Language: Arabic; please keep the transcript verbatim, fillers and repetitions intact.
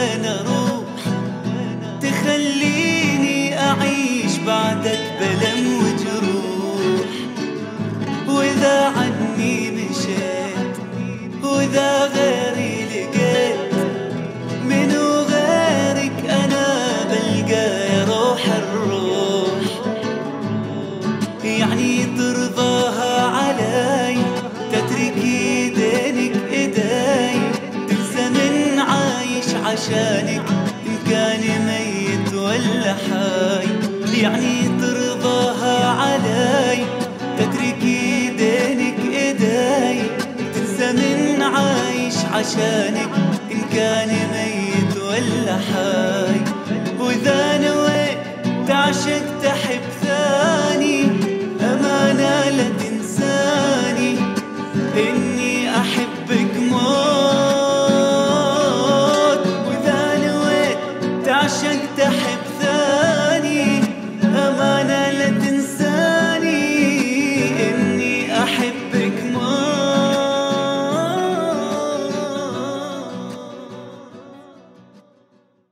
وين اروح تخليني اعيش بعدك بلم وجروح. واذا عني مشيت واذا غيري لقيت منو غيرك انا بلقى يا روح الروح. يعني ترضاها علي تتركي دينك ايداي تلزمن عايش عشانك ان كان ميت ولا حي. يعني ترضاها علي تتركي دينك ايداي تلزمن عايش عشانك ان كان ميت